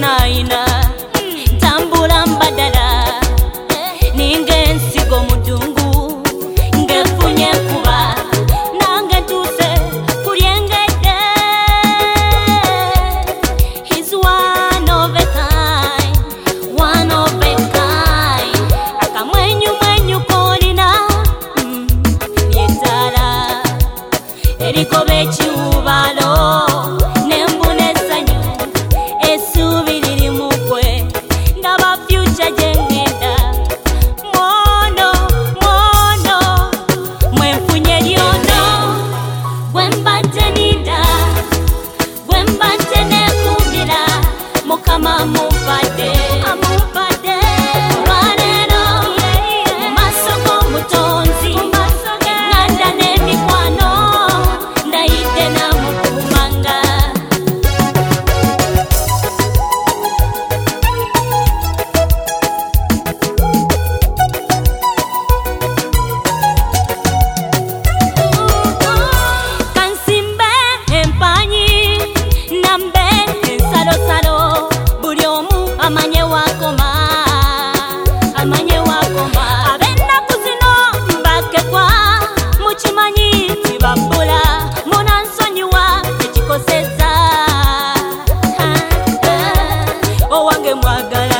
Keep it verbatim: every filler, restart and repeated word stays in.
naina tambula mbadala ninge nsigo mudungu ngefunye kuba nange tuse kulyengede. He's one of a kind, one of a kind. Akamwenyu mwenyu kolina mm, yetala erikobe chubalo Mukama mufade amufade wanero masoko mutonzi nganda nemikwano ndaite na mukumanga. Kansimbe empanyi nambe salo salo amanye wakoma amanye wakoma abenda kuzino mbakekwa muchimanyi tibabula munansonyiwa ekikoseza owange mwagala